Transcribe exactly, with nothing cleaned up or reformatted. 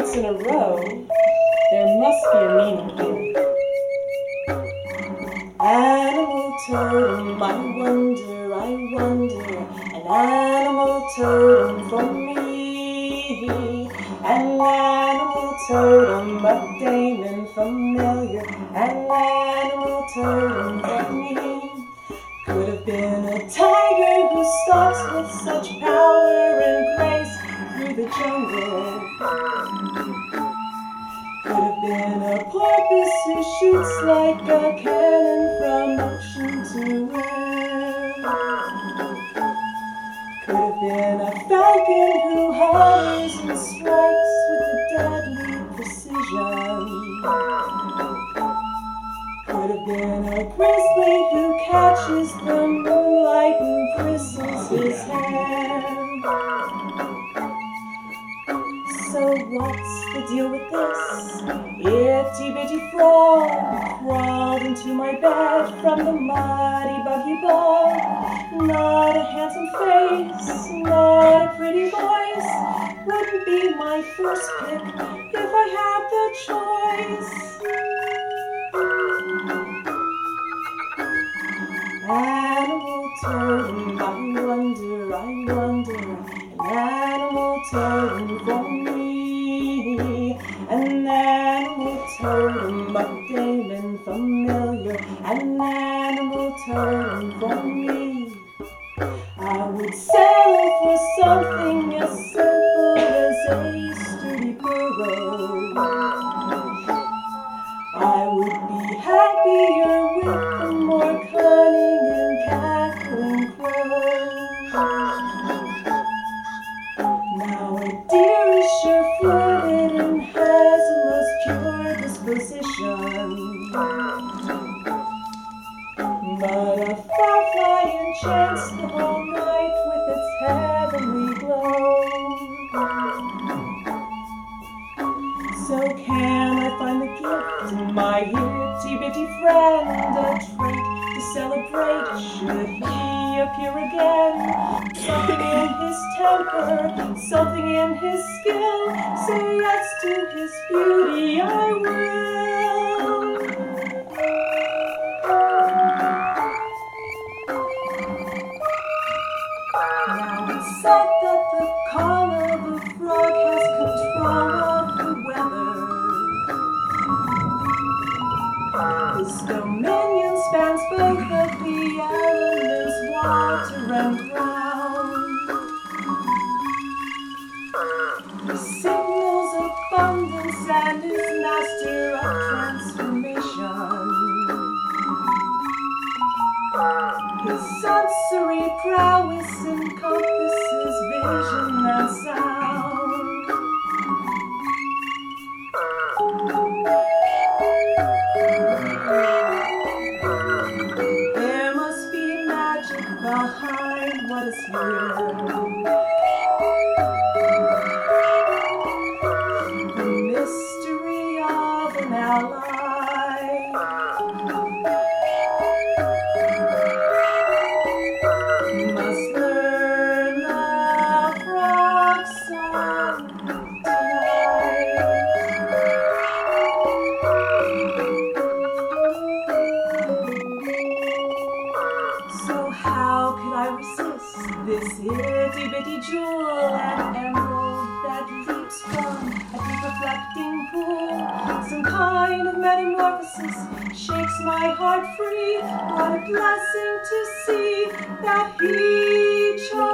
ducks in a row. There must be a meaning here. Animal totem, I wonder, I wonder, an animal totem for me. An animal totem, a daemon familiar, an animal totem for me. Could have been a tiger who stalks with such power and grace through the jungle. Could have been a porpoise who shoots like a cannon from ocean to air. Could have been a falcon who hovers and strikes with a deadly precision. Could have been a grizzly who catches the moonlight and bristles his hair. So what's the deal with this? Itty bitty frog crawled into my bed from the muddy buggy ball. Not a handsome face, not a pretty voice. Wouldn't be my first pick if I had the choice. Animal totem, I wonder, I wonder, an animal totem for me. An animal totem, a daemon familiar, an animal totem for me. I would settle for something as simple as a sturdy burrow. I would be happier with a more cunning and cackling crow. Now a deer is sure-footed and has a most pure disposition, but a firefly enchants the whole night with its heavenly glow. So can I find the gift in my itty-bitty friend, a trait to celebrate should he appear again? Something in his temper, something in his skill, say yes to his beauty I will. Now it's said that the call of a frog has control of the weather. His dominion spans both of the elements, water and ground. He signals abundance and is master of transformation. His sensory prowess encompasses vision and sound. There must be magic behind what is here. The mystery of an ally. Must learn the frog song tonight. So how could I resist this itty-bitty jewel and emerald that leaps from a deep reflecting pool? Some kind of metamorphosis shakes my heart free. What a blessing to see that he chose.